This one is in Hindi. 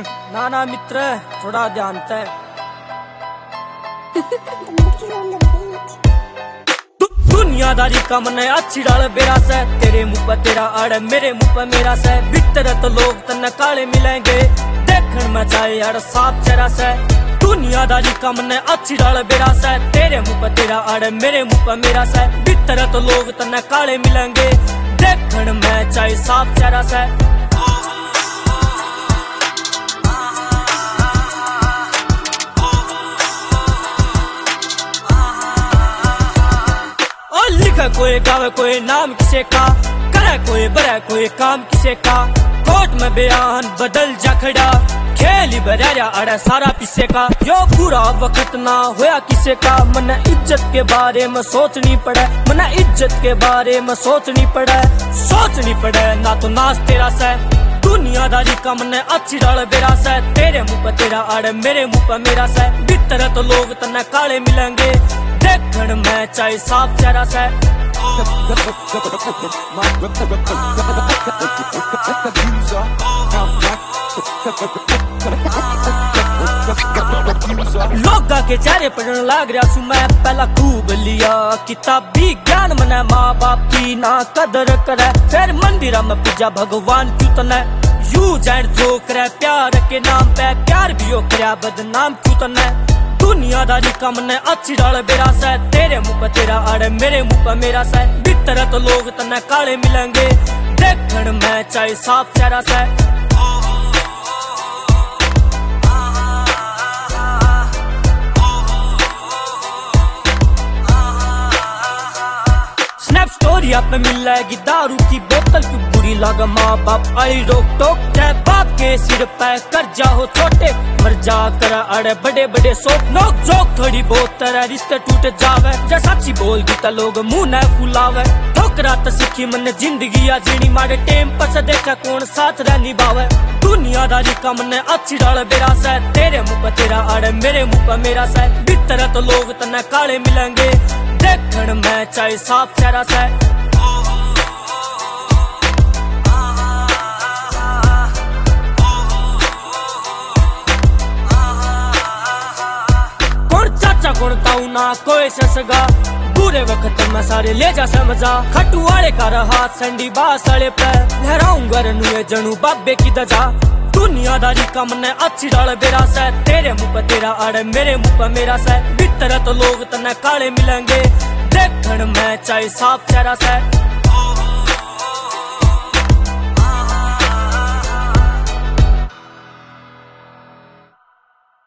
ना ना मित्र थोड़ा ध्यान तय। दुनियादारी का मन अच्छी डाल बेरा से, तेरे मुंह पर तेरा अड़ मेरे मुंह पर मेरा से। भीतर तो लोग तन्ने काले मिलेंगे, देखण में चाहे अड़ साफ चेहरा से। दुनियादारी का मन अच्छी डाल बेरा से, तेरे मुंह पर तेरा अड़ मेरे मुंह पर मेरा से। भीतर तो लोग तन्ने काले मिलेंगे, देखण में चाहे साफ चेहरा से। लिखे कोई गावे कोई नाम किसे का, करे कोई बरे कोई काम किसे का। कोर्ट में बयान बदल जा खड़ा, खेली बराया अड़े सारा पिसे का। यो पूरा वक्त ना होया किसे का, मने इज्जत के बारे में सोचनी पड़े। मने इज्जत के बारे में सोचनी पड़े ना तो नाच तेरा से। दुनियादारी का मन अच्छी डाल बेरा से, तेरे मुंह पर तेरा अड़ मेरे मुंह पर मेरा से। भीतर तो लोग तन्ने काले मिलेंगे, देखण में चाहे साफ चेहरा से। लोगा के चेहरे पढ़न लाग रहा सु मैं, पहला खूब लिया किताबी ज्ञान मने। माँ बाप की ना कदर करे, फिर मंदिर में पूजा भगवान क्यों तने। यू जान जो करे प्यार के नाम पे, प्यार भी हो करे बदनाम क्यों तने। दुनियादारी का मन अच्छी डाल बेरा से, तेरे मुंह पर तेरा अड़ मेरे मुंह पर मेरा से। भीतर तो लोग तन्ने काले मिलेंगे, देखण में चाहे साफ चेहरा से। स्नैप स्टोरी आप में मिलेगी दारू की बोतल की बुरी लाग। माँ बाप आई रोक टोक, चाहे बाप के सिर पे कर्जा हो छोटे। मर जा कर अड़े बड़े बड़े सोच, नोक जोक थोड़ी बहुत तरह रिश्ते टूट जावे। जैसा सच्ची बोल दी लोग मुंह न फुलावे। ठोकरा तो सीखी मन जिंदगी या जीनी, मारे टेम पर से देखा कौन साथ रह निभावे। दुनियादारी का मन अच्छी डाल बेरा से, तेरे मुंह पर तेरा अड़ मेरे मुंह पर मेरा से। भीतर तो लोग तन्ने काले मिलेंगे, देखण में चाहे साफ चेहरा से। कौन चाचा कौन ताऊ ना कोई से सगा, बुरे वक्त में सारे ले जा समझा। खट्टू वाले का रहा संडी बास वाले पे, लहराऊंगा रनुए जनू बाबे की दजा। दुनियादारी का मन अच्छी डाल बेरा से, तेरे मुंह पर तेरा अड़ मेरे मुंह पर मेरा से। भीतर तो लोग तन्ने काले मिलेंगे, देखण में चाहे साफ चेहरा से।